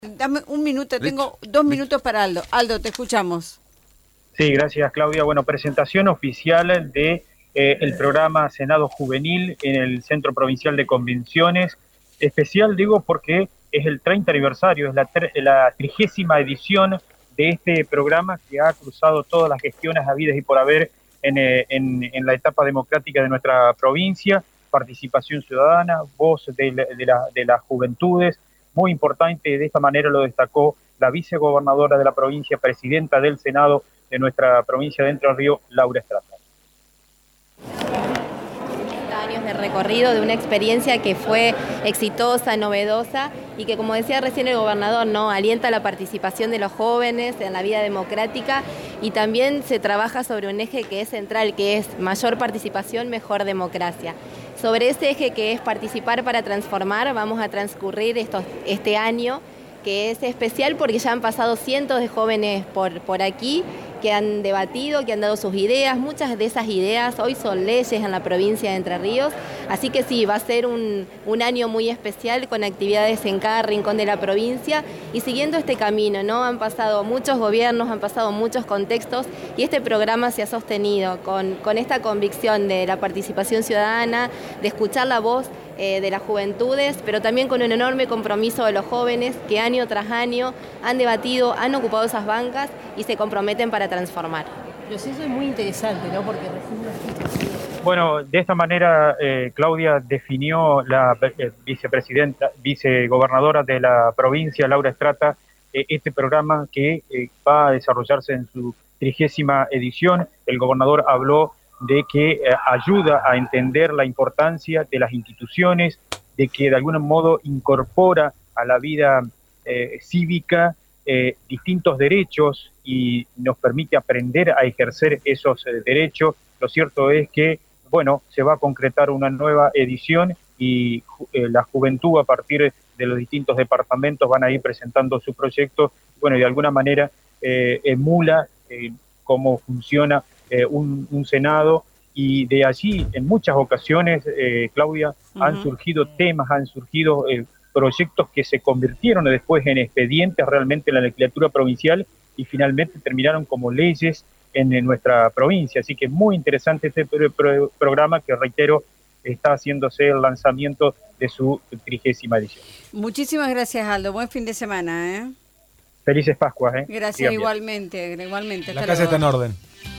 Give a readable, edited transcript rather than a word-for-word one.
Dame un minuto, tengo 2 minutos para Aldo. Aldo, te escuchamos. Sí, gracias Claudia. Bueno, presentación oficial de el programa Senado Juvenil en el Centro Provincial de Convenciones. Especial, digo, porque es el 30 aniversario, es la 30ª edición de este programa que ha cruzado todas las gestiones habidas y por haber en la etapa democrática de nuestra provincia, participación ciudadana, voz de las juventudes. Muy importante, de esta manera lo destacó la vicegobernadora de la provincia, presidenta del Senado de nuestra provincia de Entre Ríos, Laura Estrata. Años de recorrido, de una experiencia que fue exitosa, novedosa y que, como decía recién el gobernador, ¿no?, alienta la participación de los jóvenes en la vida democrática, y también se trabaja sobre un eje que es central, que es mayor participación, mejor democracia. Sobre ese eje que es participar para transformar, vamos a transcurrir este año, que es especial porque ya han pasado cientos de jóvenes por aquí, que han debatido, que han dado sus ideas. Muchas de esas ideas hoy son leyes en la provincia de Entre Ríos, así que sí, va a ser un año muy especial con actividades en cada rincón de la provincia y siguiendo este camino, ¿no? Han pasado muchos gobiernos, han pasado muchos contextos y este programa se ha sostenido con esta convicción de la participación ciudadana, de escuchar la voz de las juventudes, pero también con un enorme compromiso de los jóvenes que año tras año han debatido, han ocupado esas bancas y se comprometen para transformar. El proceso es muy interesante, ¿no? Porque Bueno, de esta manera, Claudia, definió la vicegobernadora de la provincia, Laura Estrata, este programa que va a desarrollarse en su 30ª edición. El gobernador habló de que ayuda a entender la importancia de las instituciones, de que de algún modo incorpora a la vida cívica distintos derechos y nos permite aprender a ejercer esos derechos. Lo cierto es que, bueno, se va a concretar una nueva edición y la juventud a partir de los distintos departamentos van a ir presentando su proyecto, bueno, y de alguna manera emula cómo funciona un Senado, y de allí en muchas ocasiones, Claudia, han surgido temas, han surgido proyectos que se convirtieron después en expedientes realmente en la legislatura provincial y finalmente terminaron como leyes en nuestra provincia. Así que muy interesante este programa que, reitero, está haciéndose el lanzamiento de su 30ª edición. Muchísimas gracias, Aldo. Buen fin de semana, ¿eh? Felices Pascuas, ¿eh? Gracias, igualmente. La casa está en orden.